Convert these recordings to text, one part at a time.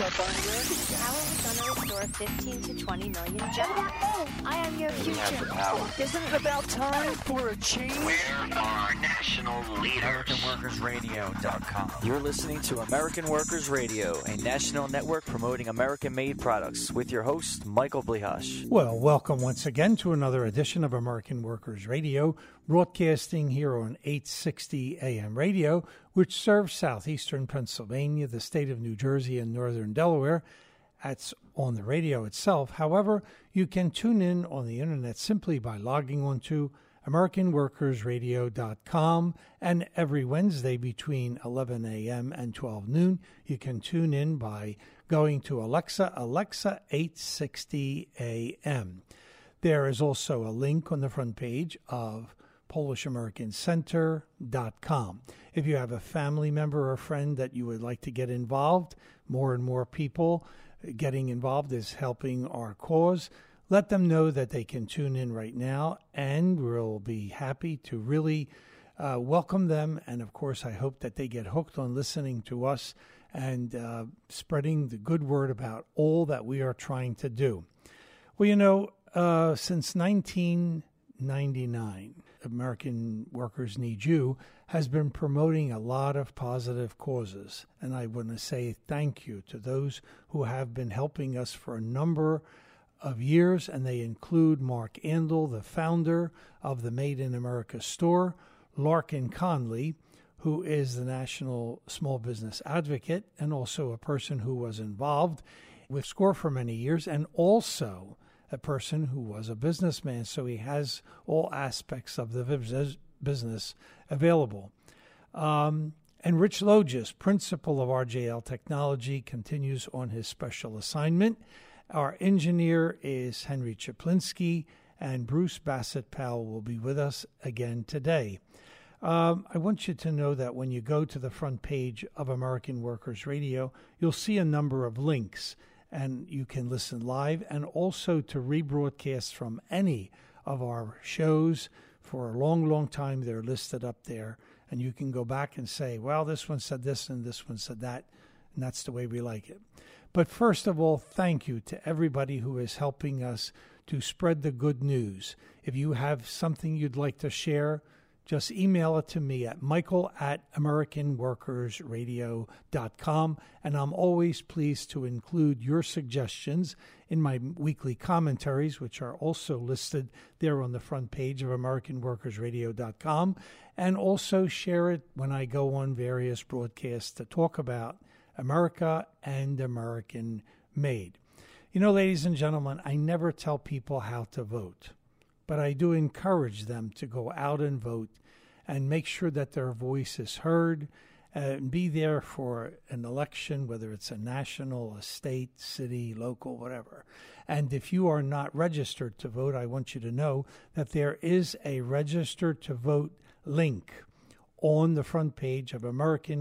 up on here? Power was going to restore 15 to 20 million jobs. I am your future. Isn't it about time for a change? Where are our national leaders? AmericanWorkersRadio.com. You're listening to American Workers Radio, a national network promoting American-made products, with your host, Michael Blihash. Well, welcome once again to another edition of American Workers Radio, broadcasting here on 860 AM radio, which serves southeastern Pennsylvania, the state of New Jersey, and northern Delaware. That's on the radio itself. However, you can tune in on the internet simply by logging on to AmericanWorkersRadio.com, and every Wednesday between 11 a.m. and 12 noon, you can tune in by going to Alexa 860 a.m. There is also a link on the front page of PolishAmericanCenter.com. If you have a family member or friend that you would like to get involved, more and more people getting involved is helping our cause. Let them know that they can tune in right now, and we'll be happy to really welcome them. And, of course, I hope that they get hooked on listening to us and spreading the good word about all that we are trying to do. Well, you know, since 1999, American Workers Need You has been promoting a lot of positive causes. And I want to say thank you to those who have been helping us for a number of years, and they include Mark Andel, the founder of the Made in America store, Larkin Conley, who is the National Small Business Advocate and also a person who was involved with SCORE for many years, and also a person who was a businessman, so he has all aspects of the business available. And Rich Logis, principal of RJL Technology, continues on his special assignment. Our engineer is Henry Chaplinsky, and Bruce Bassett-Powell will be with us again today. I want you to know that when you go to the front page of American Workers Radio, you'll see a number of links, and you can listen live and also to rebroadcasts from any of our shows. For a long, long time, they're listed up there, and you can go back and say, well, this one said this and this one said that, and that's the way we like it. But first of all, thank you to everybody who is helping us to spread the good news. If you have something you'd like to share, just email it to me at michael@AmericanWorkersRadio.com, and I'm always pleased to include your suggestions in my weekly commentaries, which are also listed there on the front page of AmericanWorkersRadio.com, and also share it when I go on various broadcasts to talk about America and American made. You know, ladies and gentlemen, I never tell people how to vote, but I do encourage them to go out and vote and make sure that their voice is heard and be there for an election, whether it's a national, a state, city, local, whatever. And if you are not registered to vote, I want you to know that there is a register to vote link on the front page of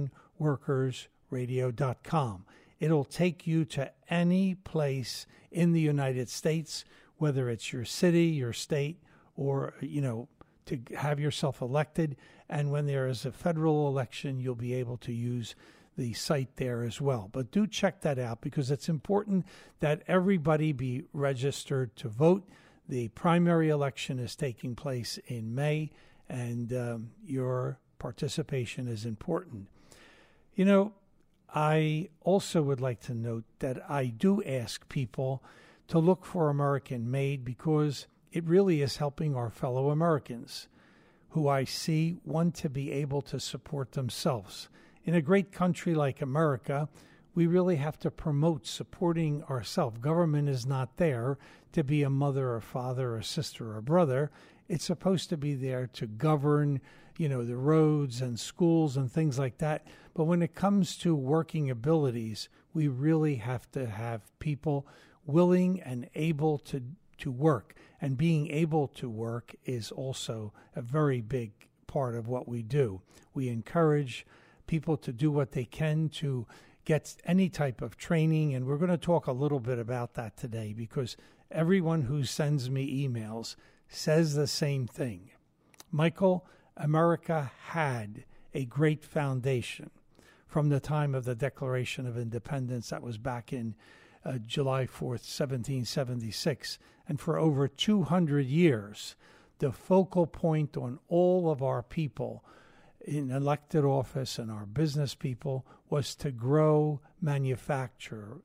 AmericanWorkersRadio.com. It'll take you to any place in the United States, whether it's your city, your state, or, you know, to have yourself elected. And when there is a federal election, you'll be able to use the site there as well. But do check that out, because it's important that everybody be registered to vote. The primary election is taking place in May, and your participation is important. You know, I also would like to note that I do ask people to look for American made, because it really is helping our fellow Americans who I see want to be able to support themselves. In a great country like America, we really have to promote supporting ourselves. Government is not there to be a mother or father or sister or brother. It's supposed to be there to govern, you know, the roads and schools and things like that. But when it comes to working abilities, we really have to have people willing and able to work. And being able to work is also a very big part of what we do. We encourage people to do what they can to get any type of training, and we're going to talk a little bit about that today, because everyone who sends me emails says the same thing. Michael, America had a great foundation from the time of the Declaration of Independence. That was back in July 4th, 1776. And for over 200 years, the focal point on all of our people in elected office and our business people was to grow manufacturing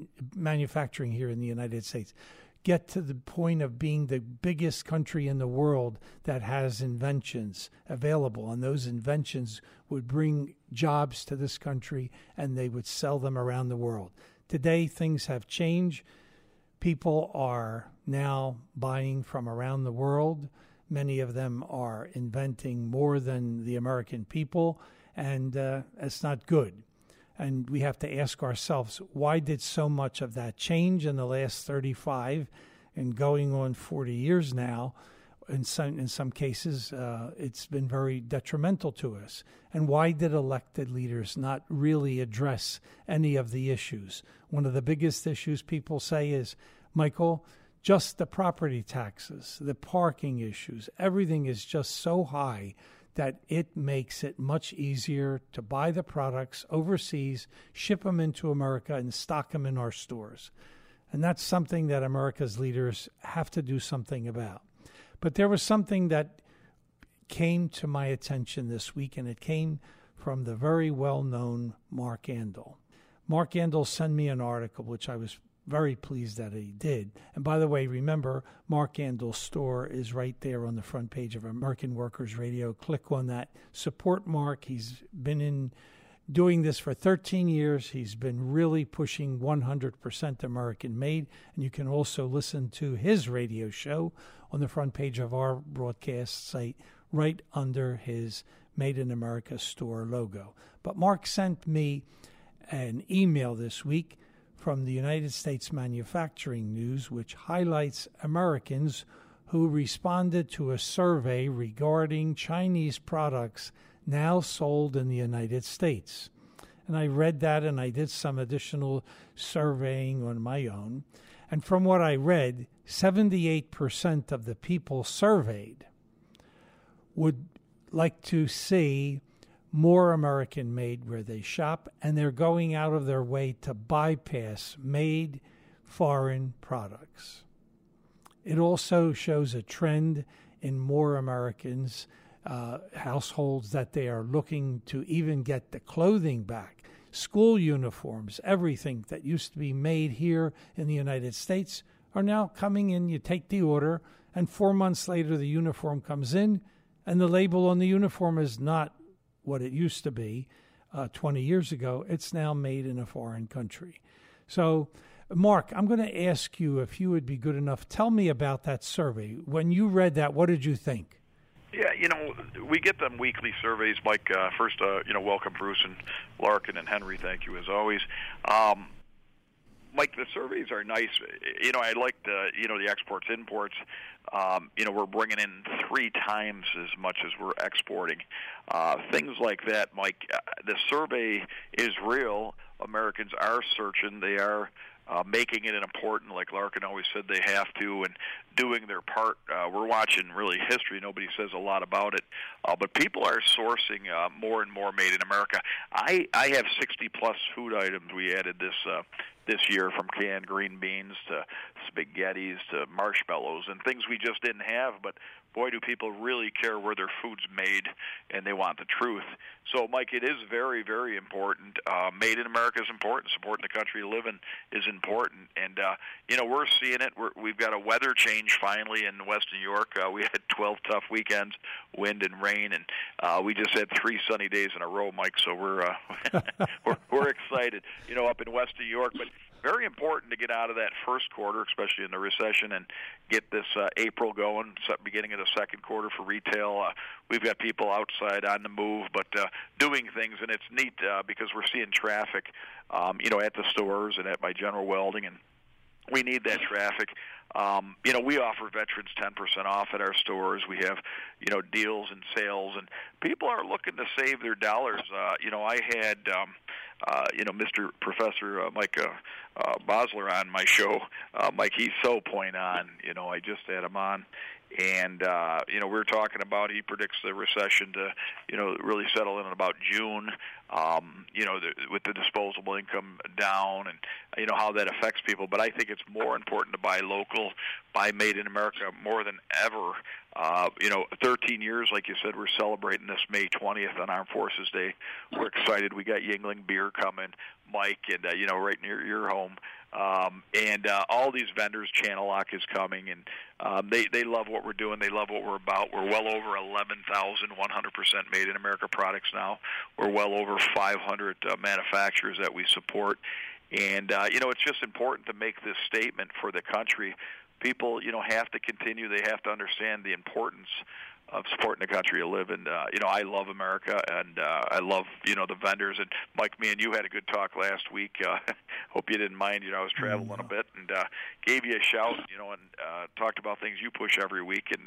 here in the United States. Get to the point of being the biggest country in the world that has inventions available, and those inventions would bring jobs to this country and they would sell them around the world. Today, things have changed. People are now buying from around the world. Many of them are inventing more than the American people, and it's not good. And we have to ask ourselves, why did so much of that change in the last 35 and going on 40 years now? In some cases, it's been very detrimental to us. And why did elected leaders not really address any of the issues? One of the biggest issues people say is, Michael, just the property taxes, the parking issues, everything is just so high that it makes it much easier to buy the products overseas, ship them into America, and stock them in our stores. And that's something that America's leaders have to do something about. But there was something that came to my attention this week, and it came from the very well-known Mark Andol. Mark Andol sent me an article, which I was very pleased that he did. And by the way, remember, Mark Andol's store is right there on the front page of American Workers Radio. Click on that. Support Mark. He's been doing this for 13 years. He's been really pushing 100% American made. And you can also listen to his radio show on the front page of our broadcast site right under his Made in America store logo. But Mark sent me an email this week from the United States Manufacturing News, which highlights Americans who responded to a survey regarding Chinese products now sold in the United States. And I read that, and I did some additional surveying on my own. And from what I read, 78% of the people surveyed would like to see more American made where they shop, and they're going out of their way to bypass made foreign products. It also shows a trend in more Americans, households, that they are looking to even get the clothing back. School uniforms, everything that used to be made here in the United States are now coming in. You take the order, and 4 months later the uniform comes in, and the label on the uniform is not what it used to be 20 years ago. It's now made in a foreign country. So, Mark, I'm going to ask you if you would be good enough. Tell me about that survey. When you read that, what did you think? Yeah, we get them weekly surveys, Mike. First, welcome Bruce and Larkin and Henry. Thank you as always. Mike, the surveys are nice. I like the exports, imports. We're bringing in 3 times as much as we're exporting. Things like that, Mike. The survey is real. Americans are searching. They are making it important, like Larkin always said they have to, and doing their part. We're watching really history. Nobody says a lot about it, but people are sourcing more and more made in America. I have 60-plus food items we added this year, from canned green beans to spaghettis to marshmallows and things we just didn't have, but boy, do people really care where their food's made, and they want the truth. So, Mike, it is very, very important. Made in America is important. Supporting the country you live in is important. And, we're seeing it. We've got a weather change finally in West New York. We had 12 tough weekends, wind and rain, and we just had 3 sunny days in a row, Mike, so we're excited, up in West New York. But very important to get out of that first quarter, especially in the recession, and get this April going, beginning of the second quarter for retail. We've got people outside on the move, but doing things, and it's neat because we're seeing traffic, at the stores and at my General Welding, and we need that traffic. We offer veterans 10% off at our stores. We have, deals and sales, and people are looking to save their dollars. I had, Mr. Professor Mike Bosler on my show. Mike, he's so point on. I just had him on, And, we were talking about, he predicts the recession to, really settle in about June, with the disposable income down and, how that affects people. But I think it's more important to buy local, buy made in America more than ever. 13 years, like you said, we're celebrating this May 20th on Armed Forces Day. We're excited. We got Yuengling beer coming, Mike, and, right near your home. And all these vendors, Channel Lock is coming, and they love what we're doing. They love what we're about. We're well over 11,000 100% made in America products now. We're well over 500 manufacturers that we support. And, it's just important to make this statement for the country. People, have to continue. They have to understand the importance of supporting the country you live in. I love America, and I love, the vendors. And, Mike, me and you had a good talk last week. Hope you didn't mind. I was traveling a bit and gave you a shout, and talked about things you push every week. And,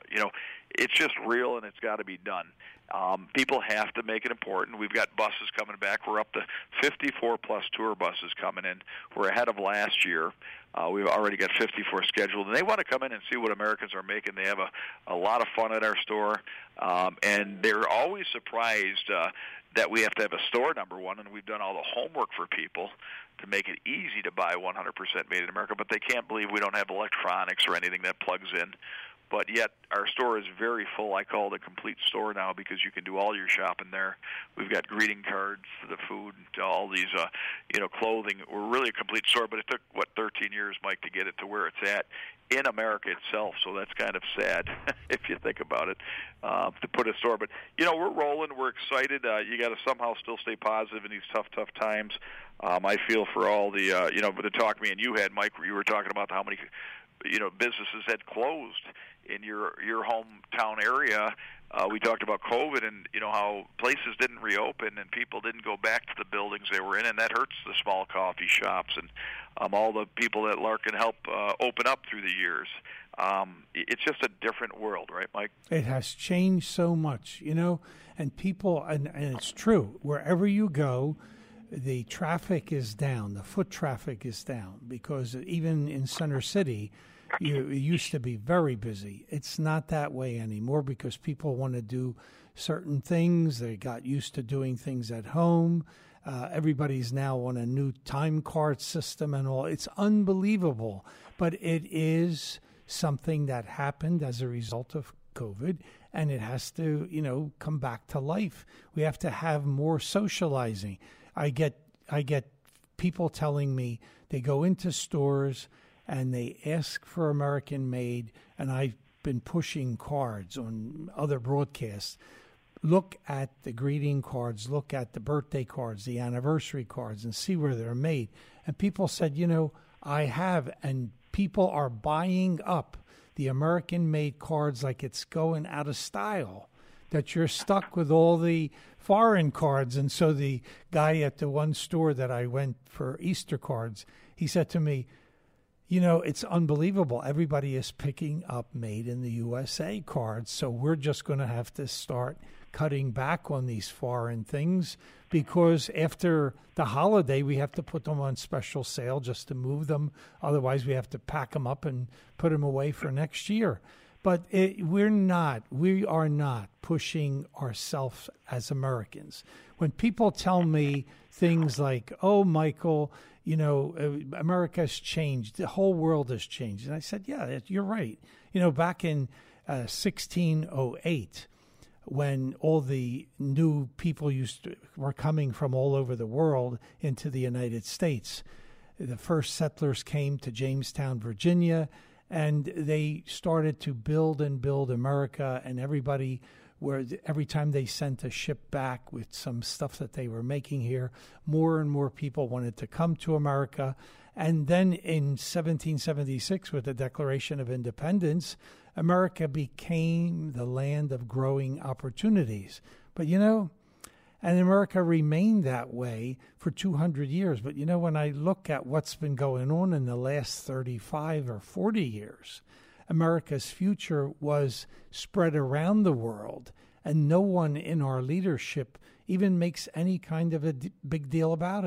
it's just real, and it's got to be done. People have to make it important. We've got buses coming back. We're up to 54-plus tour buses coming in. We're ahead of last year. We've already got 54 scheduled, and they want to come in and see what Americans are making. They have a lot of fun at our store, and they're always surprised that we have to have a store, number one, and we've done all the homework for people to make it easy to buy 100% made in America, but they can't believe we don't have electronics or anything that plugs in. But yet our store is very full. I call it a complete store now because you can do all your shopping there. We've got greeting cards for the food, all these, clothing. We're really a complete store, but it took, 13 years, Mike, to get it to where it's at in America itself. So that's kind of sad if you think about it, to put a store. But, we're rolling. We're excited. You got to somehow still stay positive in these tough times. I feel for all the, the talk me and you had, Mike, where you were talking about how many, businesses had closed in your hometown area. We talked about COVID and, how places didn't reopen and people didn't go back to the buildings they were in, and that hurts the small coffee shops and all the people that Larkin helped open up through the years. It's just a different world, right, Mike? It has changed so much, and people, and it's true, wherever you go, the traffic is down, the foot traffic is down, because even in Center City, it used to be very busy. It's not that way anymore because people want to do certain things. They got used to doing things at home. Everybody's now on a new time card system and all. It's unbelievable, but it is something that happened as a result of COVID, and it has to, come back to life. We have to have more socializing. I get people telling me they go into stores and they ask for American made, and I've been pushing cards on other broadcasts. Look at the greeting cards, look at the birthday cards, the anniversary cards, and see where they're made. And people said, I have, and people are buying up the American made cards like it's going out of style, that you're stuck with all the foreign cards. And so the guy at the one store that I went for Easter cards, he said to me, it's unbelievable. Everybody is picking up made in the USA cards. So we're just going to have to start cutting back on these foreign things because after the holiday, we have to put them on special sale just to move them. Otherwise, we have to pack them up and put them away for next year. But we are not pushing ourselves as Americans. When people tell me things like, oh, Michael, America's changed, the whole world has changed. And I said, yeah, you're right. Back in 1608, when all the new people were coming from all over the world into the United States, the first settlers came to Jamestown, Virginia, and they started to build America, and every time they sent a ship back with some stuff that they were making here, more and more people wanted to come to America. And then in 1776, with the Declaration of Independence, America became the land of growing opportunities. But, and America remained that way for 200 years. But, when I look at what's been going on in the last 35 or 40 years, America's future was spread around the world, and no one in our leadership even makes any kind of a big deal about it.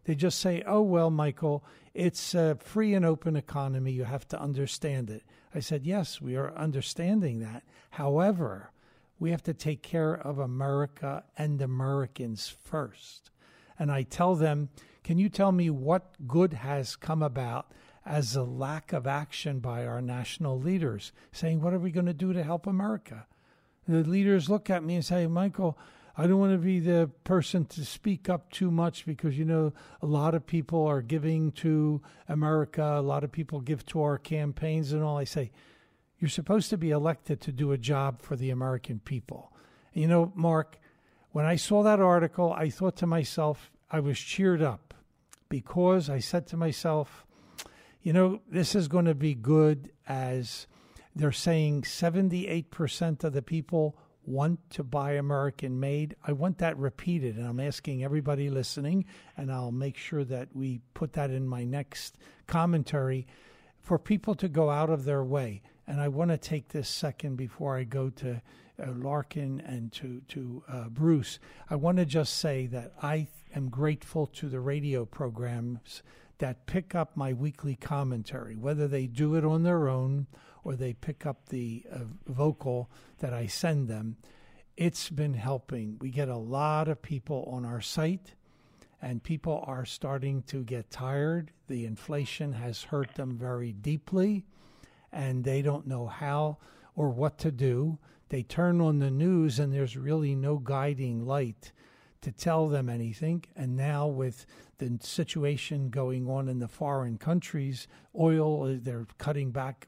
They just say, oh, well, Michael, it's a free and open economy. You have to understand it. I said, yes, we are understanding that. However, we have to take care of America and Americans first. And I tell them, can you tell me what good has come about as a lack of action by our national leaders, saying, what are we going to do to help America? The leaders look at me and say, Michael, I don't want to be the person to speak up too much because, you know, a lot of people are giving to America. A lot of people give to our campaigns and all. I say, you're supposed to be elected to do a job for the American people. And, you know, Mark, when I saw that article, I thought to myself, I was cheered up because I said to myself, you know, this is going to be good, as they're saying 78% of the people want to buy American made. I want that repeated, and I'm asking everybody listening, and I'll make sure that we put that in my next commentary, for people to go out of their way. And I want to take this second before I go to Larkin and to Bruce. I want to just say that I am grateful to the radio programs that pick up my weekly commentary, whether they do it on their own or they pick up the vocal that I send them. It's been helping. We get a lot of people on our site, and people are starting to get tired. The inflation has hurt them very deeply, and they don't know how or what to do. They turn on the news, and there's really no guiding light to tell them anything. And now with the situation going on in the foreign countries, oil, they're cutting back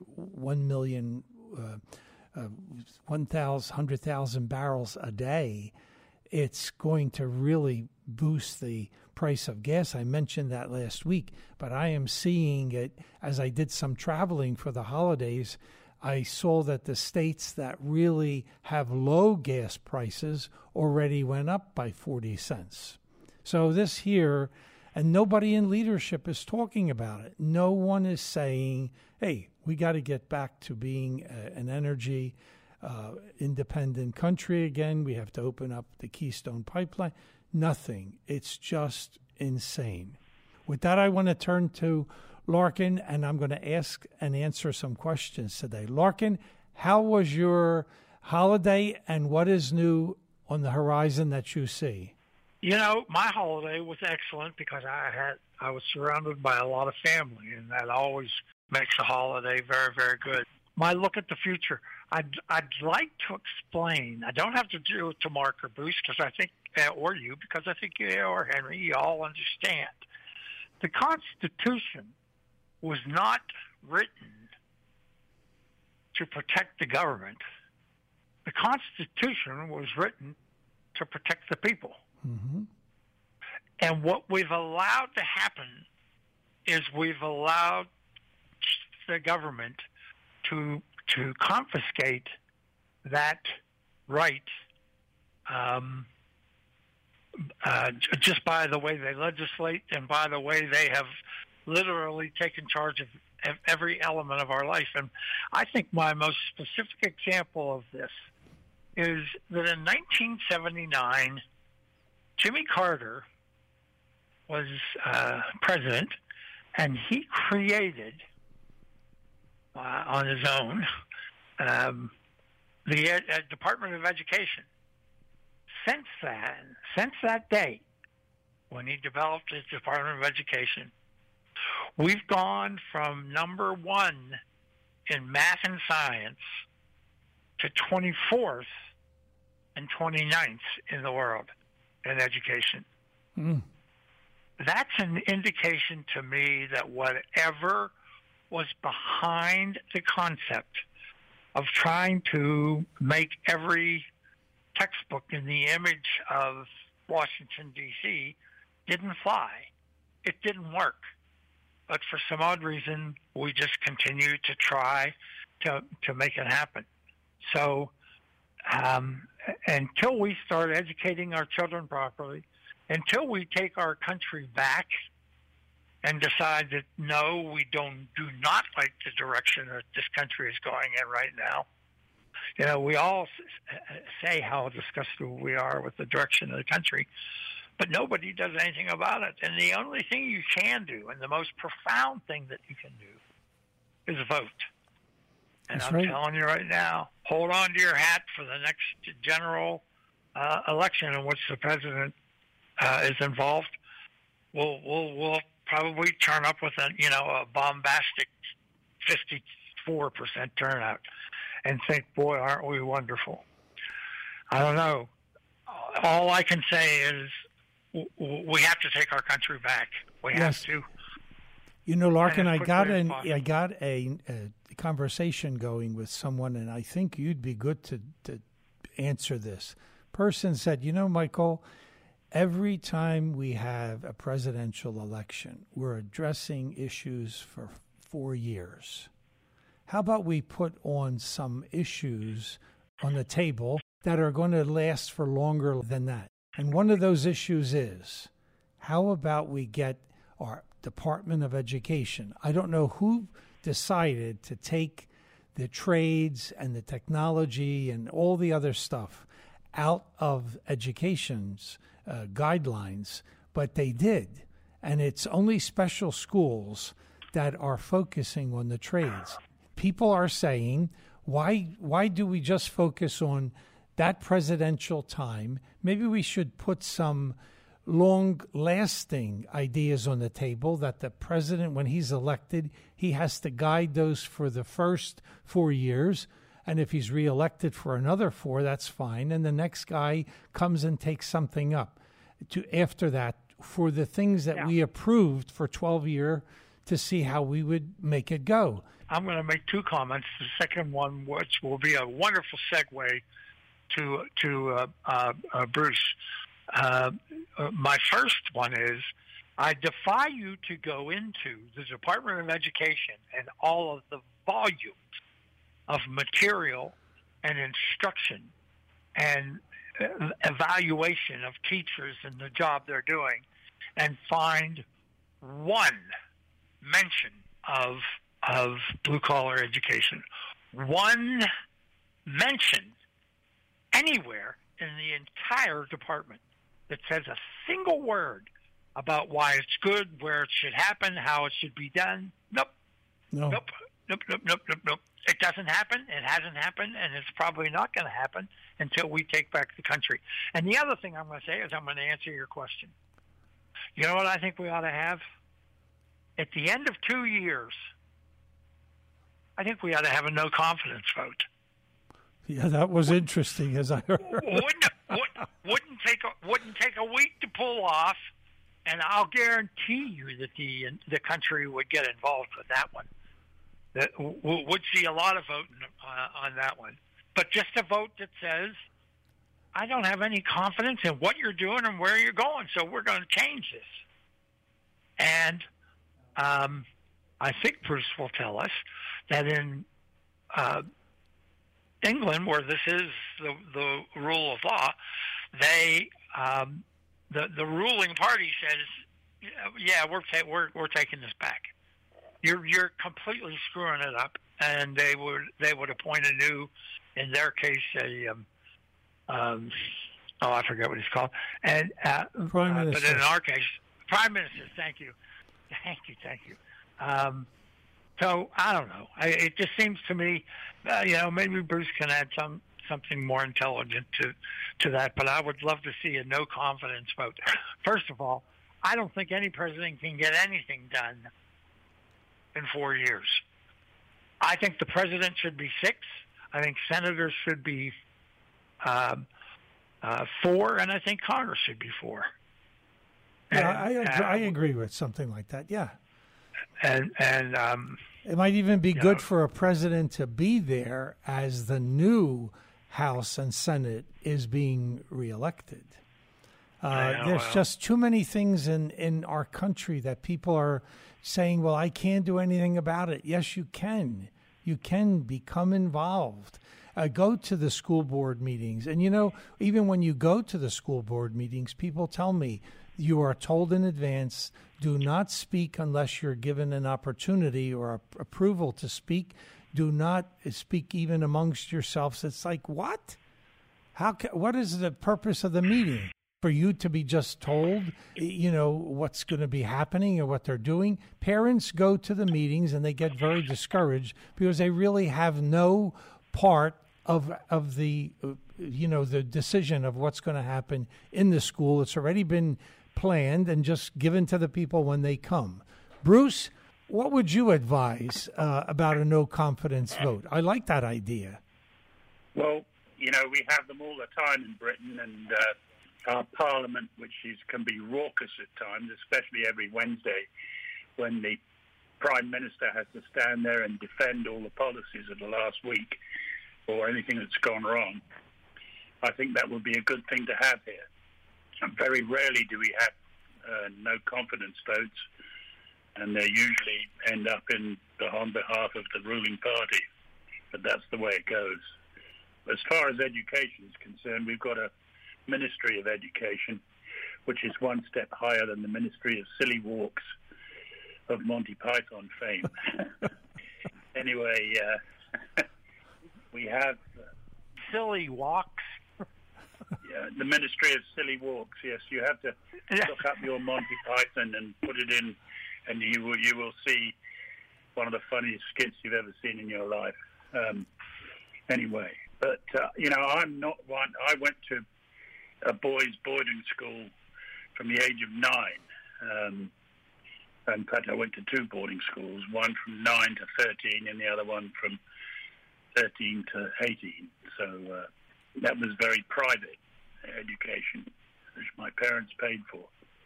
100,000 barrels a day. It's going to really boost the price of gas. I mentioned that last week, but I am seeing it as I did some traveling for the holidays. I saw that the states that really have low gas prices already went up by 40 cents. So this here, and nobody in leadership is talking about it. No one is saying, hey, we got to get back to being an energy independent country again. We have to open up the Keystone Pipeline. Nothing. It's just insane. With that, I want to turn to Larkin, and I'm going to ask and answer some questions today. Larkin, how was your holiday, and what is new on the horizon that you see? You know, my holiday was excellent because I was surrounded by a lot of family, and that always makes a holiday very, very good. My look at the future, I'd like to explain. I don't have to do it to Mark or Bruce because I think, or you, because I think you or Henry, you all understand. The Constitution was not written to protect the government. The Constitution was written to protect the people. Mm-hmm. And what we've allowed to happen is we've allowed the government to confiscate that right just by the way they legislate and by the way they have literally taken charge of every element of our life. And I think my most specific example of this is that in 1979, Jimmy Carter was president, and he created on his own the Department of Education. Since that day, when he developed his Department of Education, we've gone from number one in math and science to 24th and 29th in the world in education. Mm. That's an indication to me that whatever was behind the concept of trying to make every textbook in the image of Washington, D.C. didn't fly. It didn't work. But for some odd reason, we just continue to try to make it happen. So until we start educating our children properly, until we take our country back and decide that, no, we do not like the direction that this country is going in right now. You know, we all say how disgusted we are with the direction of the country, but nobody does anything about it. And the only thing you can do, and the most profound thing that you can do, is vote. And That's I'm right. telling you right now, hold on to your hat for the next general election in which the president is involved. We'll probably turn up with a bombastic 54% turnout, and think, boy, aren't we wonderful? I don't know. All I can say is we have to take our country back. We have to. You know, Larkin, I got quickly as a conversation going with someone, and I think you'd be good to answer this. Person said, you know, Michael, every time we have a presidential election, we're addressing issues for 4 years. How about we put on some issues on the table that are going to last for longer than that? And one of those issues is, how about we get our Department of Education? I don't know who decided to take the trades and the technology and all the other stuff out of education's guidelines, but they did. And it's only special schools that are focusing on the trades. People are saying, why do we just focus on that presidential time? Maybe we should put some long-lasting ideas on the table that the president, when he's elected, he has to guide those for the first 4 years. And if he's reelected for another 4, that's fine. And the next guy comes and takes something up after that for the things that we approved for 12 years to see how we would make it go. I'm going to make 2 comments. The second one, which will be a wonderful segue to Bruce. My first one is, I defy you to go into the Department of Education and all of the volumes of material and instruction and evaluation of teachers and the job they're doing and find one mention of blue-collar education, one mention anywhere in the entire department that says a single word about why it's good, where it should happen, how it should be done. Nope. It doesn't happen. It hasn't happened, and it's probably not going to happen until we take back the country. And the other thing I'm going to say is I'm going to answer your question. You know what I think we ought to have? At the end of 2 years, I think we ought to have a no confidence vote. Yeah, that was interesting, as I heard. Wouldn't take a week to pull off, and I'll guarantee you that the country would get involved with that one. That would see a lot of voting on that one. But just a vote that says, I don't have any confidence in what you're doing and where you're going, so we're going to change this. And I think Bruce will tell us that in England, where this is the rule of law, they the ruling party says, "Yeah, we're taking this back. You're completely screwing it up," and they would appoint a new, in their case, I forget what he's called, and Prime Minister. But in our case, Prime Minister. Thank you. So I don't know. It just seems to me, maybe Bruce can add something more intelligent to that. But I would love to see a no confidence vote. First of all, I don't think any president can get anything done in 4 years. I think the president should be 6. I think senators should be 4, and I think Congress should be 4. Yeah, I agree with something like that. Yeah, and it might even be good for a president to be there as the new House and Senate is being reelected. There's just too many things in our country that people are saying, well, I can't do anything about it. Yes, you can. You can become involved. Go to the school board meetings. And, even when you go to the school board meetings, people tell me, you are told in advance, do not speak unless you're given an opportunity or approval to speak. Do not speak even amongst yourselves. It's like, what? What is the purpose of the meeting? for you to be just told, what's going to be happening or what they're doing. Parents go to the meetings and they get very discouraged because they really have no part of the the decision of what's going to happen in the school. It's already been planned and just given to the people when they come. Bruce, what would you advise about a no confidence vote? I like that idea. Well, we have them all the time in Britain, and our Parliament, which can be raucous at times, especially every Wednesday, when the Prime Minister has to stand there and defend all the policies of the last week or anything that's gone wrong. I think that would be a good thing to have here. And very rarely do we have no confidence votes, and they usually end up on behalf of the ruling party. But that's the way it goes. As far as education is concerned, we've got a Ministry of Education, which is one step higher than the Ministry of Silly Walks of Monty Python fame. Anyway, we have... Silly Walks? Yeah, the Ministry of Silly Walks, yes. You have to look up your Monty Python and put it in, and you will see one of the funniest skits you've ever seen in your life. Anyway, but, I'm not one. I went to a boys' boarding school from the age of 9. In fact, I went to 2 boarding schools, one from 9 to 13 and the other one from 13 to 18. So that was very private education, which my parents paid for.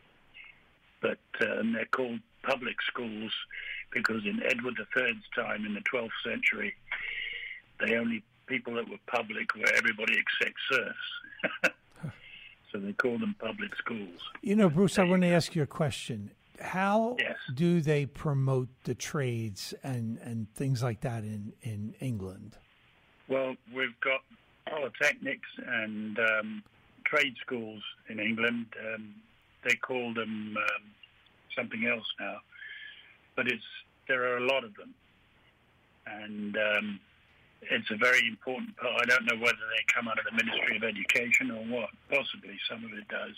But they're called public schools because in Edward III's time in the 12th century, the only people that were public were everybody except serfs. So they call them public schools. Bruce, I want to ask you a question. How do they promote the trades and things like that in England? Well, we've got polytechnics and trade schools in England. They call them something else now. But there are a lot of them. And it's a very important part. I don't know whether they come out of the Ministry of Education or what. Possibly some of it does.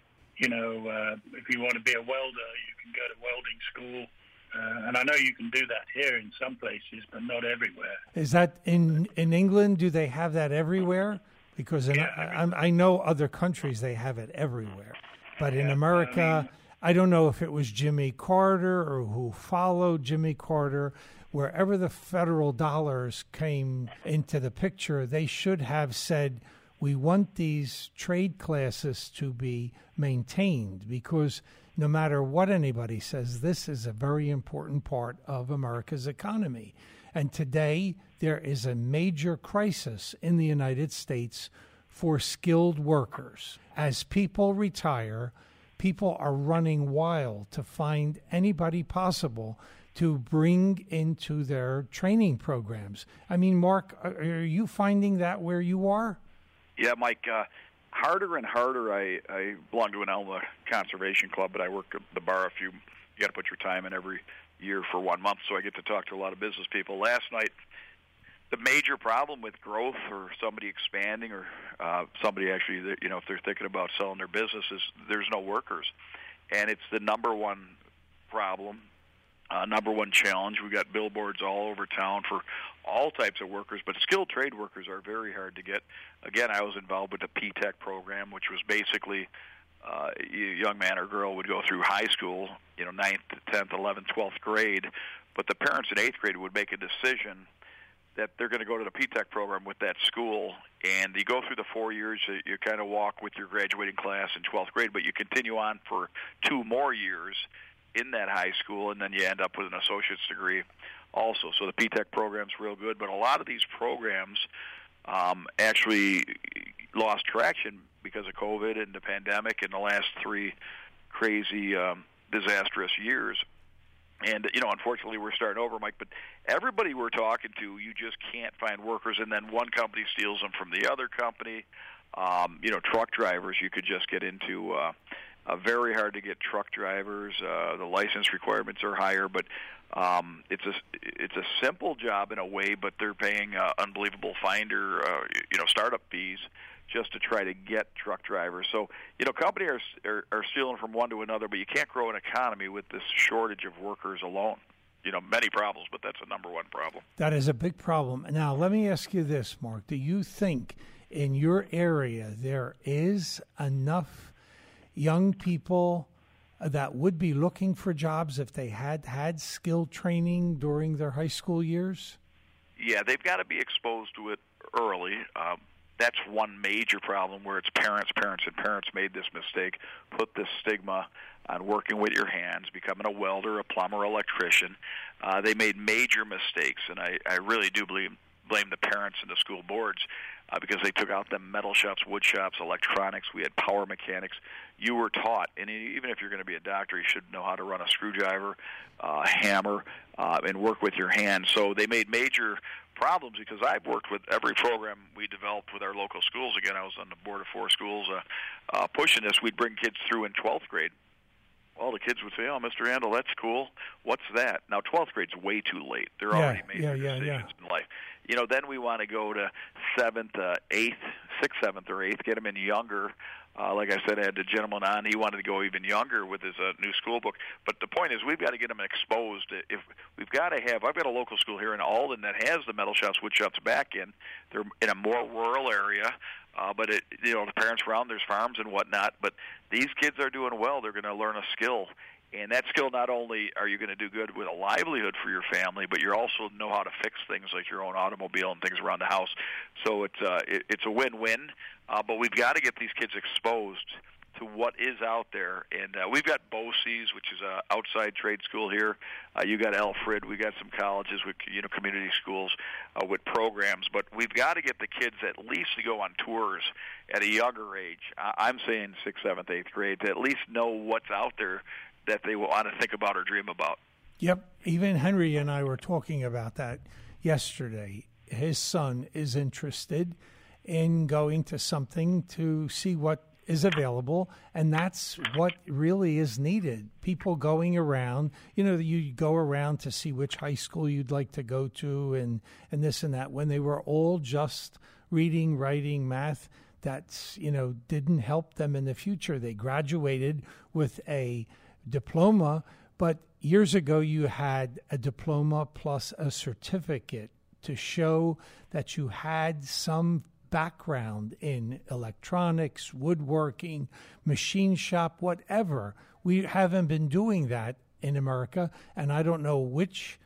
If you want to be a welder, you can go to welding school. And I know you can do that here in some places, but not everywhere. Is that in England? Do they have that everywhere? Because I know other countries, they have it everywhere. But in America, I don't know if it was Jimmy Carter or who followed Jimmy Carter. Wherever the federal dollars came into the picture, they should have said, we want these trade classes to be maintained because no matter what anybody says, this is a very important part of America's economy. And today, there is a major crisis in the United States for skilled workers. As people retire, people are running wild to find anybody possible to bring into their training programs. I mean, Mark, are you finding that where you are? Yeah, Mike, harder and harder. I belong to an Elma Conservation Club, but I work at the bar you got to put your time in every year for 1 month, so I get to talk to a lot of business people. Last night, the major problem with growth or somebody expanding or somebody actually, if they're thinking about selling their business is there's no workers. And it's the number one problem. Number one challenge. We've got billboards all over town for all types of workers, but skilled trade workers are very hard to get. Again, I was involved with the P-Tech program, which was basically a young man or girl would go through high school, 9th, 10th, 11th, 12th grade, but the parents in 8th grade would make a decision that they're going to go to the P-Tech program with that school, and you go through the 4 years, you kind of walk with your graduating class in 12th grade, but you continue on for 2 more years in that high school, and then you end up with an associate's degree also. So the P-Tech program's real good, but a lot of these programs actually lost traction because of COVID and the pandemic in the last 3 crazy, disastrous years. And, unfortunately, we're starting over, Mike, but everybody we're talking to, you just can't find workers, and then one company steals them from the other company. Truck drivers, you could just get into very hard to get truck drivers. The license requirements are higher, but it's a simple job in a way, but they're paying unbelievable startup fees just to try to get truck drivers. So, companies are stealing from one to another, but you can't grow an economy with this shortage of workers alone. Many problems, but that's the number one problem. That is a big problem. Now, let me ask you this, Mark. Do you think in your area there is enough young people that would be looking for jobs if they had skill training during their high school years? Yeah, they've got to be exposed to it early. That's one major problem where it's parents made this mistake, put this stigma on working with your hands, becoming a welder, a plumber, electrician. They made major mistakes, and I really do blame the parents and the school boards because they took out the metal shops, wood shops, electronics. We had power mechanics. You were taught, and even if you're going to be a doctor, you should know how to run a screwdriver, hammer, and work with your hands. So they made major problems because I've worked with every program we developed with our local schools. Again, I was on the board of 4 schools pushing this. We'd bring kids through in 12th grade. Well, the kids would say, "Oh, Mr. Handel, that's cool. What's that?" Now, 12th grade's way too late. They're already made their decisions in life. Then we want to go to 7th, 8th, 6th, 7th, or 8th, get them in younger. Like I said, I had a gentleman on. He wanted to go even younger with his new school book. But the point is, we've got to get them exposed. If we've got to have, I've got a local school here in Alden that has the metal shops, wood shops back in. They're in a more rural area. But the parents around, there's farms and whatnot. But these kids are doing well. They're going to learn a skill, and that skill not only are you going to do good with a livelihood for your family, but you also know how to fix things like your own automobile and things around the house. So it's a win-win. But we've got to get these kids exposed to what is out there, and we've got BOCES, which is an outside trade school here. You got Alfred. We got some colleges with community schools with programs, but we've got to get the kids at least to go on tours at a younger age. I'm saying 6th, 7th, 8th grade to at least know what's out there that they want to think about or dream about. Yep. Even Henry and I were talking about that yesterday. His son is interested in going to something to see what is available, and that's what really is needed. People going around, you go around to see which high school you'd like to go to and this and that. When they were all just reading, writing, math, that's, didn't help them in the future. They graduated with a diploma, but years ago you had a diploma plus a certificate to show that you had some background in electronics, woodworking, machine shop, whatever. We haven't been doing that in America, and I don't know which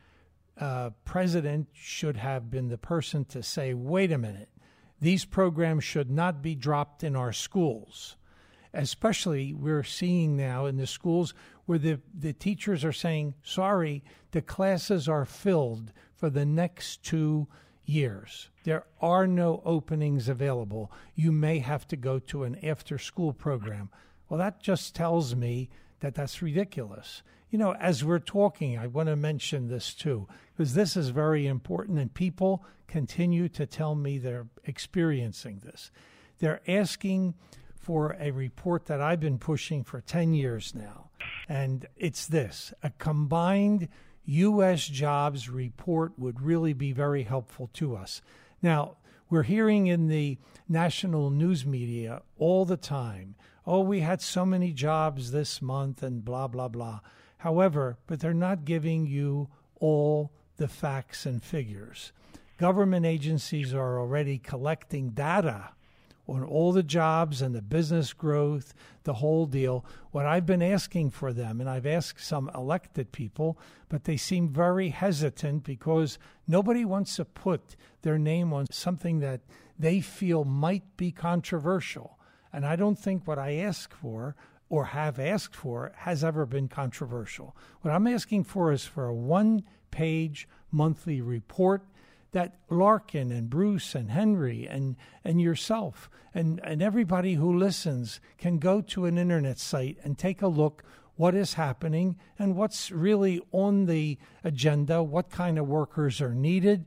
president should have been the person to say, wait a minute, these programs should not be dropped in our schools. Especially we're seeing now in the schools where the teachers are saying, sorry, the classes are filled for the next 2 years. There are no openings available. You may have to go to an after-school program. Well, that just tells me that that's ridiculous. As we're talking, I want to mention this too, because this is very important, and people continue to tell me they're experiencing this. They're asking for a report that I've been pushing for 10 years now, and it's this: a combined U.S. jobs report would really be very helpful to us. Now, we're hearing in the national news media all the time, oh, we had so many jobs this month and blah, blah, blah. However, but they're not giving you all the facts and figures. Government agencies are already collecting data on all the jobs and the business growth, the whole deal. What I've been asking for them, and I've asked some elected people, but they seem very hesitant because nobody wants to put their name on something that they feel might be controversial. And I don't think what I ask for or have asked for has ever been controversial. What I'm asking for is for a one-page monthly report that Larkin and Bruce and Henry and yourself and everybody who listens can go to an internet site and take a look what is happening and what's really on the agenda, what kind of workers are needed.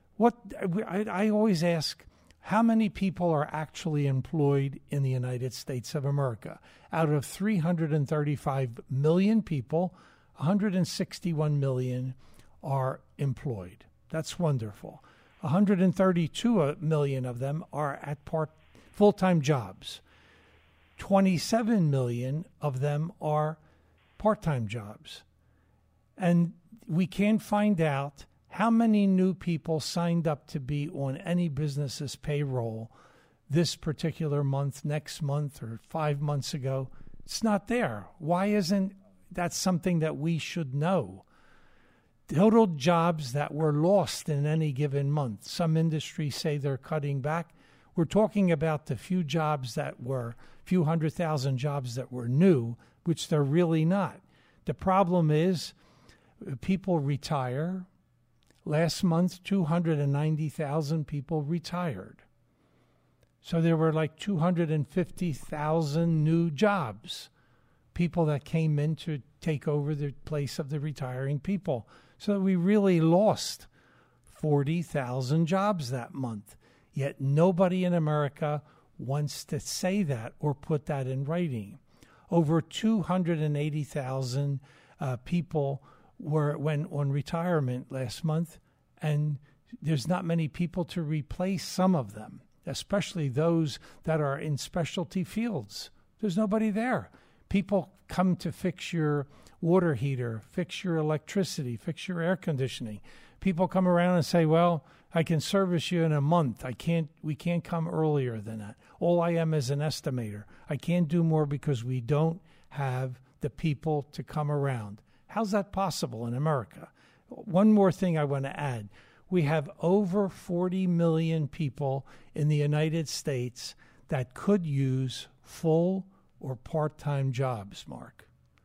I always ask, how many people are actually employed in the United States of America? Out of 335 million people, 161 million are employed. That's wonderful. 132 million of them are at full-time jobs. 27 million of them are part-time jobs. And we can't find out how many new people signed up to be on any business's payroll this particular month, next month, or 5 months ago. It's not there. Why isn't that something that we should know? Total jobs that were lost in any given month. Some industries say they're cutting back. We're talking about the few jobs that were, few 100,000 jobs that were new, which they're really not. The problem is people retire. Last month, 290,000 people retired. So there were like 250,000 new jobs, people that came in to take over the place of the retiring people. So we really lost 40,000 jobs that month. Yet nobody in America wants to say that or put that in writing. Over 280,000 people went on retirement last month, and there's not many people to replace some of them, especially those that are in specialty fields. There's nobody there. People come to fix your water heater, fix your electricity, fix your air conditioning. People come around and say, well, I can service you in a month. We can't come earlier than that. All I am is an estimator. I can't do more because we don't have the people to come around. How's that possible in America? One more thing I want to add. We have over 40 million people in the United States that could use full or part-time jobs, Mark.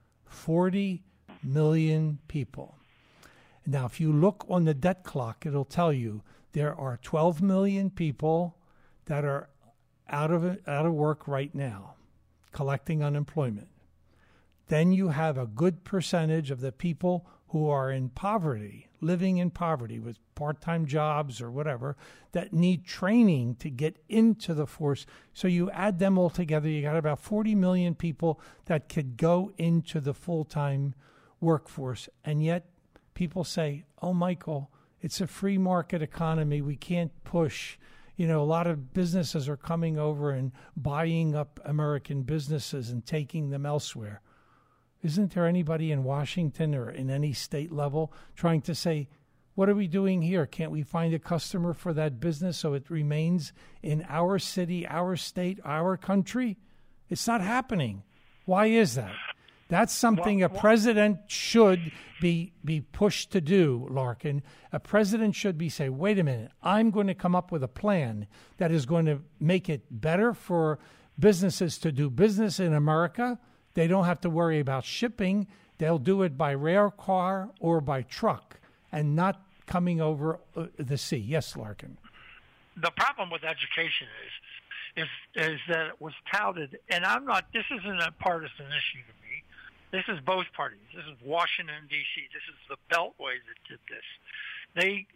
40 million people. Now, if you look on the debt clock, it'll tell you there are 12 million people that are out of work right now, collecting unemployment. Then you have a good percentage of the people who are in poverty, living in poverty with part-time jobs or whatever, that need training to get into the force. So you add them all together, you got about 40 million people that could go into the full-time workforce. And yet people say, oh, Michael, it's a free market economy. We can't push. You know, a lot of businesses are coming over and buying up American businesses and taking them elsewhere. Isn't there anybody in Washington or in any state level trying to say, what are we doing here? Can't we find a customer for that business so it remains in our city, our state, our country? It's not happening. Why is that? That's something a president should be pushed to do, Larkin. A president should be saying, wait a minute, I'm going to come up with a plan that is going to make it better for businesses to do business in America. They don't have to worry about shipping. They'll do it by rail car or by truck and not coming over the sea. Yes, Larkin. The problem with education is that it was touted, and this isn't a partisan issue to me. This is both parties. This is Washington, D.C. This is the Beltway that did this. They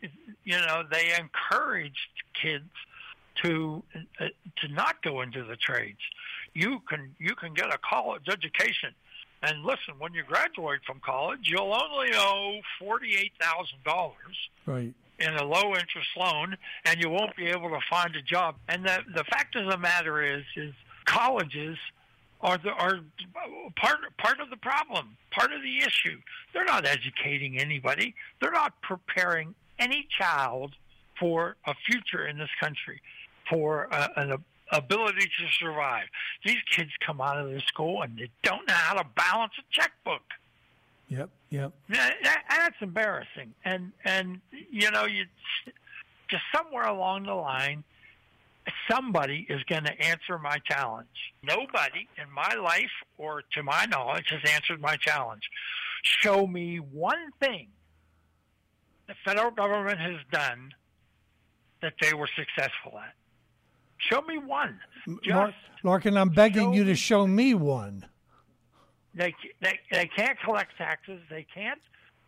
encouraged kids to not go into the trades. You can get a college education, and listen, when you graduate from college, you'll only owe $48,000 right in a low interest loan, and you won't be able to find a job. And the fact of the matter is colleges are part of the problem, part of the issue. They're not educating anybody. They're not preparing any child for a future in this country, for an ability to survive. These kids come out of the school and they don't know how to balance a checkbook. Yep. That's embarrassing. And you just somewhere along the line, somebody is going to answer my challenge. Nobody in my life or to my knowledge has answered my challenge. Show me one thing the federal government has done that they were successful at. Show me one. Larkin, I'm begging you to show me one. They can't collect taxes. They can't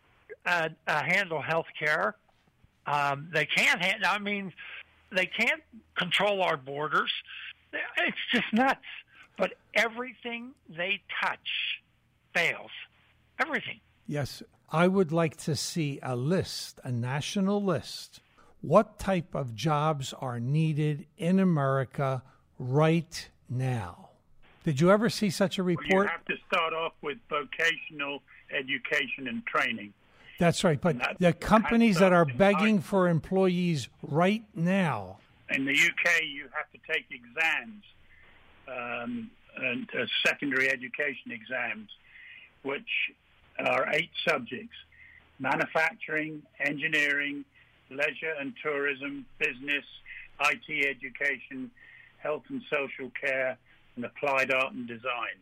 handle health care. They can't they can't control our borders. It's just nuts. But everything they touch fails. Everything. Yes. I would like to see a list, a national list. What type of jobs are needed in America right now. Did you ever see such a Well, report? you have to start off with vocational education and training. That's right. But the companies that are begging for employees right now. In the UK, you have to take exams, and secondary education exams, which are 8 subjects: manufacturing, engineering, leisure and tourism, business, IT education, health and social care, and applied art and design.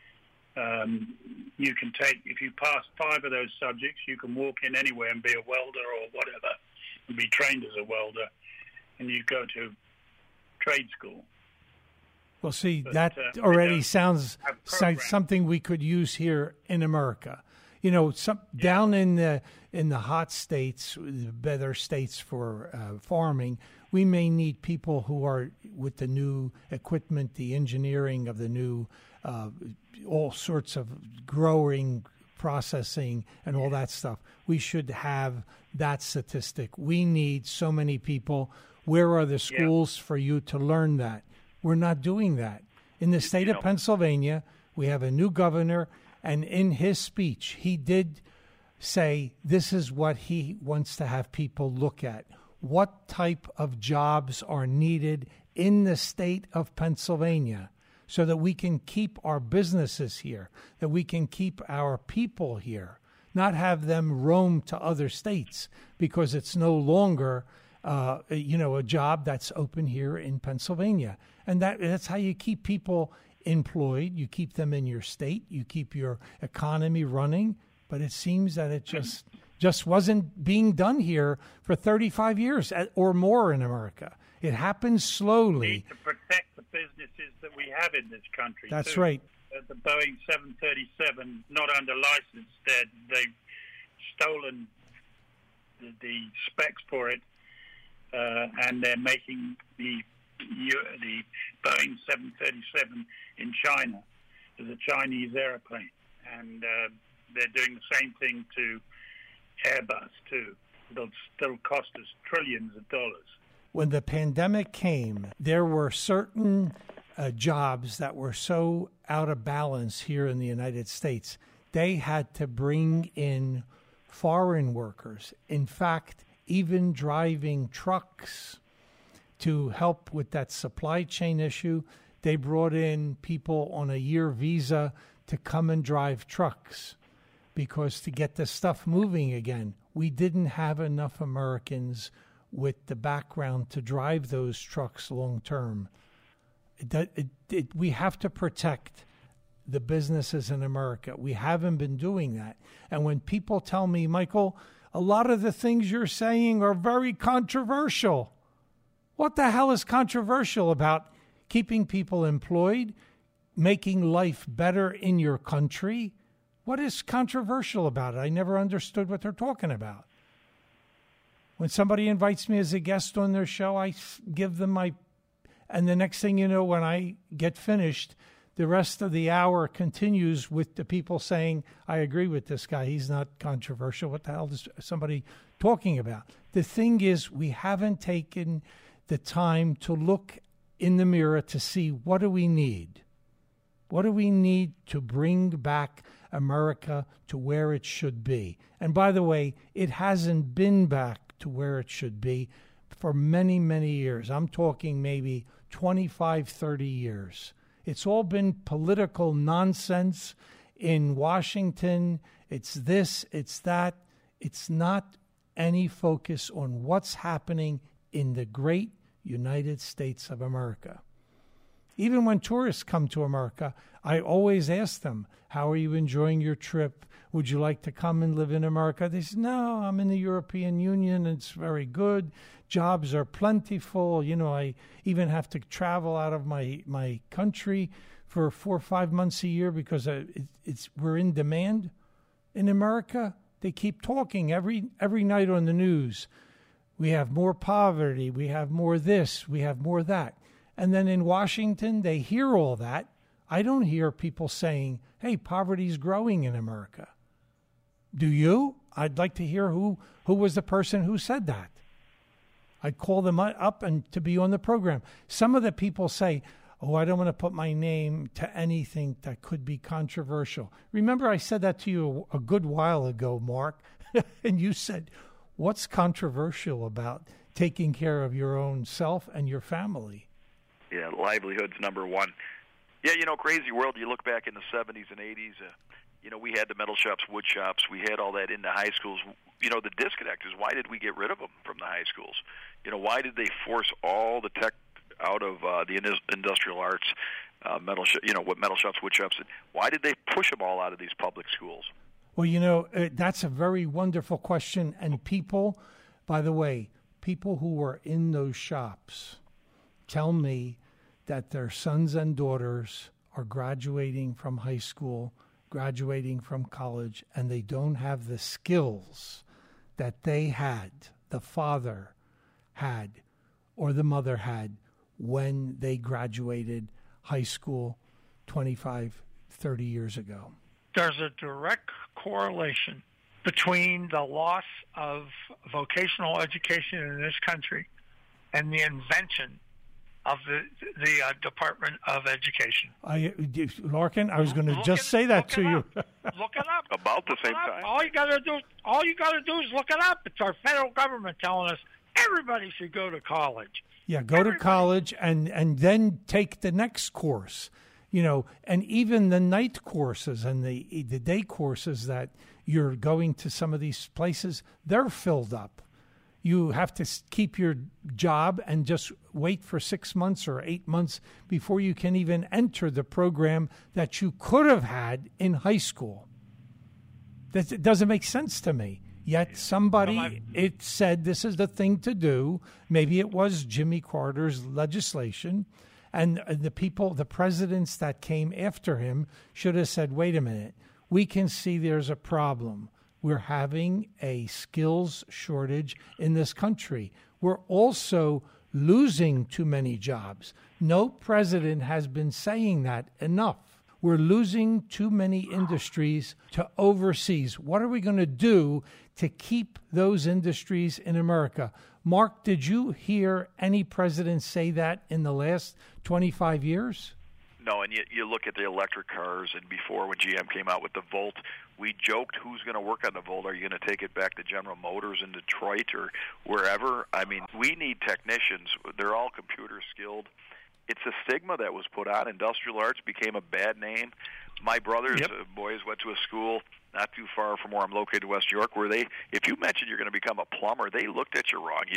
You can take, if you pass 5 of those subjects, you can walk in anywhere and be a welder or whatever, and be trained as a welder, and you go to trade school. Well, see, But, that we already don't sounds have like programs. something we could use here in America. You know, down in the hot states, the better states for farming, we may need people who are with the new equipment, the engineering of the new, all sorts of growing, processing, and all that stuff. We should have that statistic. We need so many people. Where are the schools for you to learn that? We're not doing that. In the state of Pennsylvania, we have a new governor, and in his speech, he did say this is what he wants to have people look at. What type of jobs are needed in the state of Pennsylvania so that we can keep our businesses here, that we can keep our people here, not have them roam to other states because it's no longer a job that's open here in Pennsylvania. And that's how you keep people employed. You keep them in your state. You keep your economy running. But it seems that it just wasn't being done here for 35 years or more in America. It happens slowly. We need to protect the businesses that we have in this country. That's too. right. The Boeing 737, not under license, they've stolen the specs for it, and they're making the Boeing 737 in China as a Chinese airplane, and they're doing the same thing to Airbus too. It'll still cost us trillions of dollars. When the pandemic came, there were certain jobs that were so out of balance here in the United States. They had to bring in foreign workers. In fact, even driving trucks to help with that supply chain issue, they brought in people on a year visa to come and drive trucks because to get the stuff moving again, we didn't have enough Americans with the background to drive those trucks long term. We have to protect the businesses in America. We haven't been doing that. And when people tell me, Michael, a lot of the things you're saying are very controversial. What the hell is controversial about keeping people employed, making life better in your country? What is controversial about it? I never understood what they're talking about. When somebody invites me as a guest on their show, I give them and the next thing you know, when I get finished, the rest of the hour continues with the people saying, I agree with this guy. He's not controversial. What the hell is somebody talking about? The thing is, we haven't taken the time to look in the mirror to see what do we need? What do we need to bring back America to where it should be? And by the way, it hasn't been back to where it should be for many, many years. I'm talking maybe 25, 30 years. It's all been political nonsense in Washington. It's this, it's that. It's not any focus on what's happening in the great United States of America. Even when tourists come to America, I always ask them, how are you enjoying your trip? Would you like to come and live in America? They say, no, I'm in the European Union. It's very good. Jobs are plentiful. You know, I even have to travel out of my country for 4 or 5 months a year because we're in demand. In America, they keep talking every night on the news. We have more poverty. We have more this. We have more that. And then in Washington, they hear all that. I don't hear people saying, hey, poverty's growing in America. Do you? I'd like to hear who was the person who said that. I'd call them up and to be on the program. Some of the people say, oh, I don't want to put my name to anything that could be controversial. Remember, I said that to you a good while ago, Mark, and you said, what's controversial about taking care of your own self and your family? Yeah, livelihood's number one. Yeah, crazy world. You look back in the 70s and 80s, we had the metal shops, wood shops. We had all that in the high schools. The disconnect is, why did we get rid of them from the high schools? Why did they force all the tech out of the industrial arts, what metal shops, wood shops? Why did they push them all out of these public schools? Well, that's a very wonderful question. And people, by the way, people who were in those shops tell me that their sons and daughters are graduating from high school, graduating from college, and they don't have the skills that they had, the father had, or the mother had when they graduated high school 25, 30 years ago. There's a direct correlation between the loss of vocational education in this country and the invention of the Department of Education. Larkin, I was going to just say that to you. Look it up. About the same time. All you got to do is look it up. It's our federal government telling us everybody should go to college. Yeah, go to college and then take the next course. And even the night courses and the day courses that you're going to some of these places, they're filled up. You have to keep your job and just wait for 6 months or 8 months before you can even enter the program that you could have had in high school. That doesn't make sense to me. Yet somebody, it said this is the thing to do. Maybe it was Jimmy Carter's legislation. And the people, the presidents that came after him should have said, wait a minute, we can see there's a problem. We're having a skills shortage in this country. We're also losing too many jobs. No president has been saying that enough. We're losing too many industries to overseas. What are we going to do to keep those industries in America? Mark, did you hear any president say that in the last 25 years? No, and you look at the electric cars, and before when GM came out with the Volt, we joked, who's going to work on the Volt? Are you going to take it back to General Motors in Detroit or wherever? I mean, we need technicians. They're all computer skilled. It's a stigma that was put on. Industrial arts became a bad name. My brother's boys went to a school not too far from where I'm located, West York, where if you mentioned you're going to become a plumber, they looked at you wrong.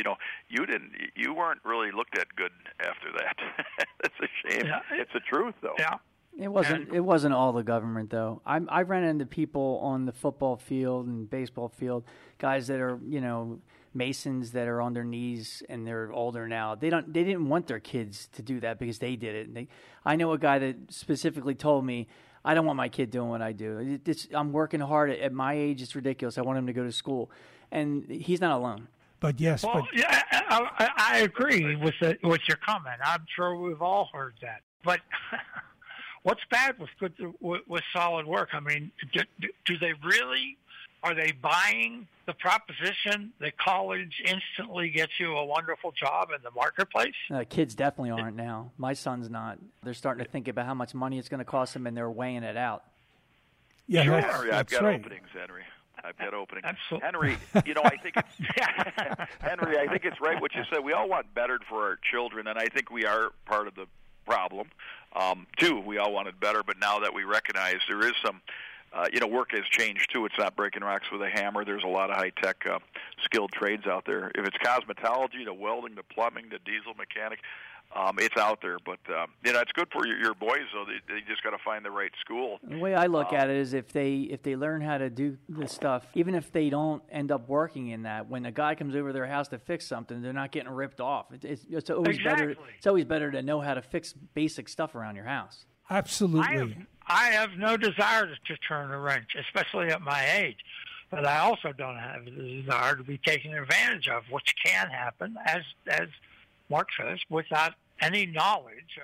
You weren't really looked at good after that. That's a shame. Yeah. It's the truth, though. Yeah. It wasn't all the government, though. I ran into people on the football field and baseball field, guys that are, masons that are on their knees and they're older now. They didn't want their kids to do that because they did it. I know a guy that specifically told me, I don't want my kid doing what I do. I'm working hard at my age. It's ridiculous. I want him to go to school, and he's not alone. But yes, yeah, I agree with your comment. I'm sure we've all heard that. But what's bad with solid work? I mean, do they really? Are they buying the proposition that college instantly gets you a wonderful job in the marketplace? Kids definitely aren't now. My son's not. They're starting to think about how much money it's going to cost them, and they're weighing it out. Yeah, sure. I've got right. openings, Henry. I've got openings. Absolutely. Henry, I think it's Henry. I think it's right what you said. We all want better for our children, and I think we are part of the problem. Too, we all wanted better, but now that we recognize there is some. Work has changed, too. It's not breaking rocks with a hammer. There's a lot of high-tech skilled trades out there. If it's cosmetology, to welding, to plumbing, to diesel mechanic, it's out there. But, it's good for your boys, though. They just got to find the right school. The way I look at it is if they learn how to do this stuff, even if they don't end up working in that, when a guy comes over their house to fix something, they're not getting ripped off. It's always better. It's always better to know how to fix basic stuff around your house. Absolutely. I have no desire to turn a wrench, especially at my age. But I also don't have the desire to be taken advantage of, which can happen, as Mark says, without any knowledge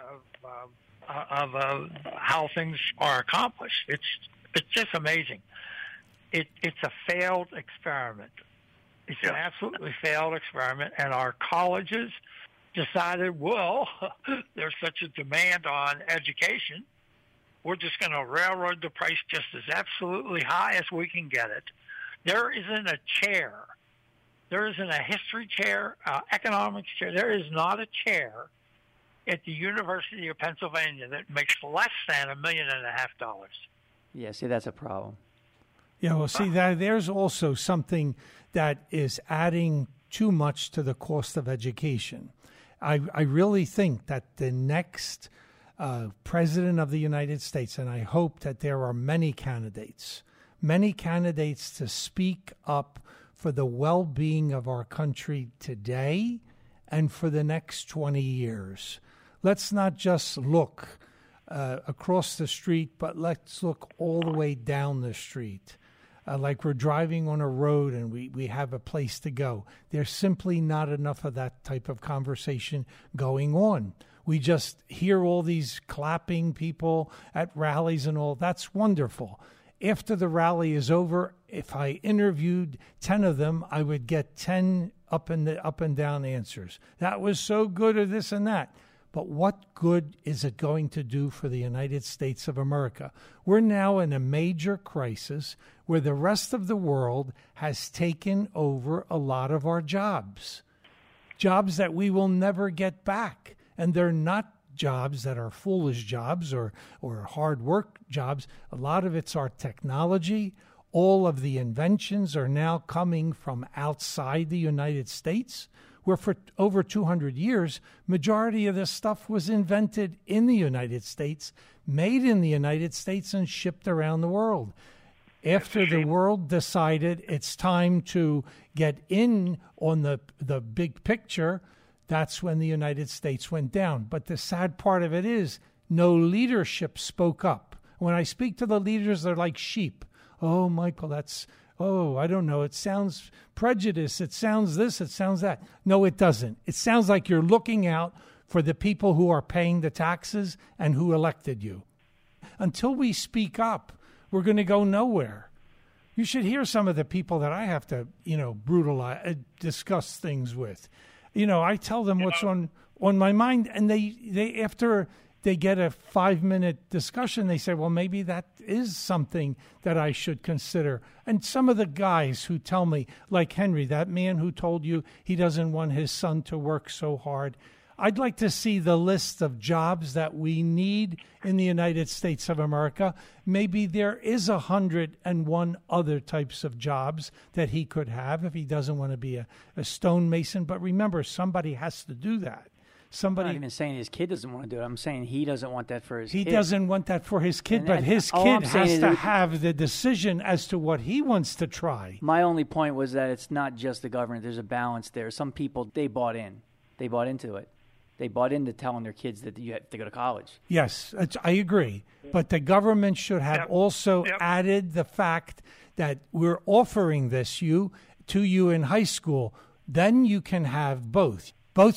of how things are accomplished. It's just amazing. It's a failed experiment. It's an absolutely failed experiment, and our colleges decided, well, there's such a demand on education, we're just going to railroad the price just as absolutely high as we can get it. There isn't a chair. There isn't a history chair, economics chair. There is not a chair at the University of Pennsylvania that makes less than $1.5 million. Yeah, see, that's a problem. Yeah, well, see, there's also something that is adding too much to the cost of education. I really think that the next president of the United States, and I hope that there are many candidates to speak up for the well-being of our country today and for the next 20 years. Let's not just look across the street, but let's look all the way down the street. Like we're driving on a road and we have a place to go. There's simply not enough of that type of conversation going on. We just hear all these clapping people at rallies and all. That's wonderful. After the rally is over, if I interviewed 10 of them, I would get 10 up and down answers. That was so good, or this and that. But what good is it going to do for the United States of America? We're now in a major crisis where the rest of the world has taken over a lot of our jobs that we will never get back. And they're not jobs that are foolish jobs or hard work jobs. A lot of it's our technology. All of the inventions are now coming from outside the United States, where for over 200 years, majority of this stuff was invented in the United States, made in the United States, and shipped around the world. After the world decided it's time to get in on the big picture, that's when the United States went down. But the sad part of it is no leadership spoke up. When I speak to the leaders, they're like sheep. Oh, Michael, I don't know. It sounds prejudice. It sounds this. It sounds that. No, it doesn't. It sounds like you're looking out for the people who are paying the taxes and who elected you. Until we speak up, we're going to go nowhere. You should hear some of the people that I have to, brutalize, discuss things with. I tell them what's on my mind, and they after they get a 5-minute discussion, they say, well, maybe that is something that I should consider. And some of the guys who tell me, like Henry, that man who told you he doesn't want his son to work so hard, I'd like to see the list of jobs that we need in the United States of America. Maybe there is 101 other types of jobs that he could have if he doesn't want to be a stonemason. But remember, somebody has to do that. I'm not even saying his kid doesn't want to do it. I'm saying he doesn't want that for his kid. He doesn't want that for his kid, but his kid has to have the decision as to what he wants to try. My only point was that it's not just the government. There's a balance there. Some people, they bought in. They bought into it. They bought into telling their kids that you have to go to college. Yes, I agree. But the government should have also added the fact that we're offering this to you in high school. Then you can have both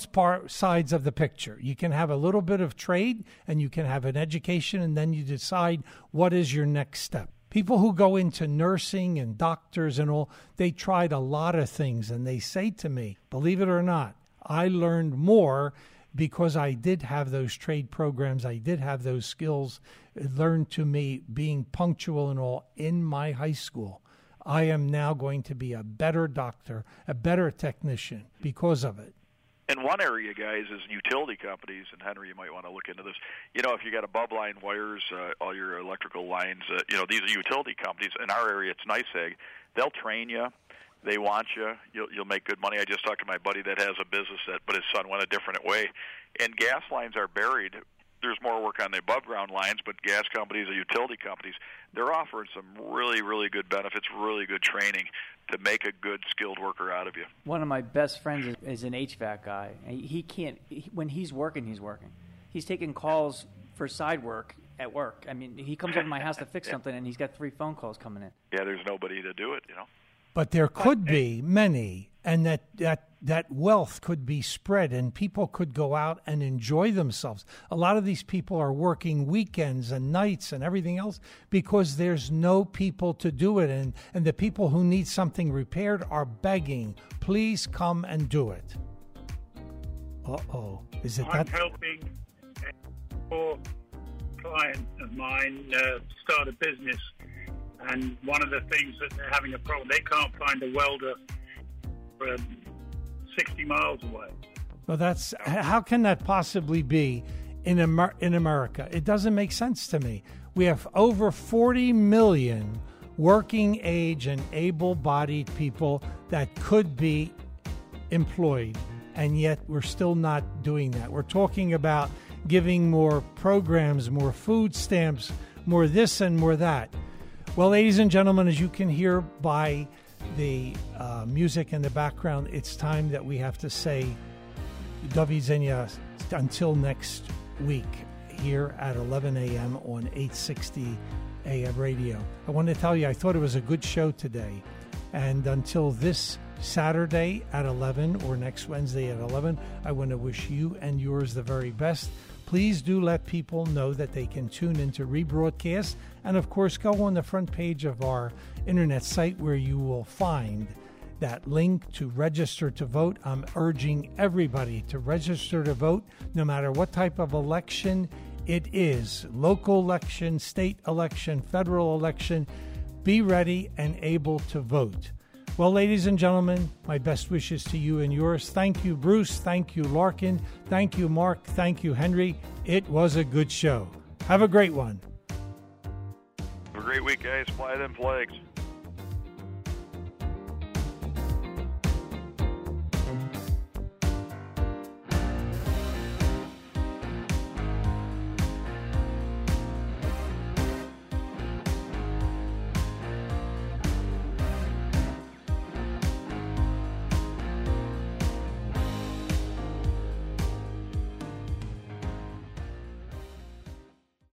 sides of the picture. You can have a little bit of trade and you can have an education, and then you decide what is your next step. People who go into nursing and doctors and all, they tried a lot of things, and they say to me, believe it or not, I learned more because I did have those trade programs. I did have those skills learned to me being punctual and all in my high school. I am now going to be a better doctor, a better technician because of it. And one area, guys, is utility companies, and Henry, you might want to look into this. If you got above line wires, all your electrical lines, these are utility companies. In our area, it's NYSEG. They'll train you. They want you. You'll make good money. I just talked to my buddy that has a business but his son went a different way. And gas lines are buried. There's more work on the above-ground lines, but gas companies or utility companies, they're offering some really, really good benefits, really good training to make a good skilled worker out of you. One of my best friends is an HVAC guy. When he's working, he's working. He's taking calls for side work at work. I mean, he comes over to my house to fix something, and he's got 3 phone calls coming in. Yeah, there's nobody to do it, But there could be many, and that wealth could be spread, and people could go out and enjoy themselves. A lot of these people are working weekends and nights and everything else because there's no people to do it, and the people who need something repaired are begging, please come and do it. Is it I'm that? helping a poor client of mine start a business, and one of the things that they're having a problem, they can't find a welder for 60 miles away. Well, how can that possibly be in America? It doesn't make sense to me. We have over 40 million working age and able-bodied people that could be employed, and yet we're still not doing that. We're talking about giving more programs, more food stamps, more this and more that. Well, ladies and gentlemen, as you can hear by the music in the background, it's time that we have to say do widzenia until next week here at 11 a.m. on 860 AM radio. I want to tell you, I thought it was a good show today. And until this Saturday at 11 or next Wednesday at 11, I want to wish you and yours the very best. Please do let people know that they can tune into rebroadcast. And of course, go on the front page of our internet site where you will find that link to register to vote. I'm urging everybody to register to vote, no matter what type of election it is. Local election, state election, federal election. Be ready and able to vote. Well, ladies and gentlemen, my best wishes to you and yours. Thank you, Bruce. Thank you, Larkin. Thank you, Mark. Thank you, Henry. It was a good show. Have a great one. Have a great week, guys. Fly them flags.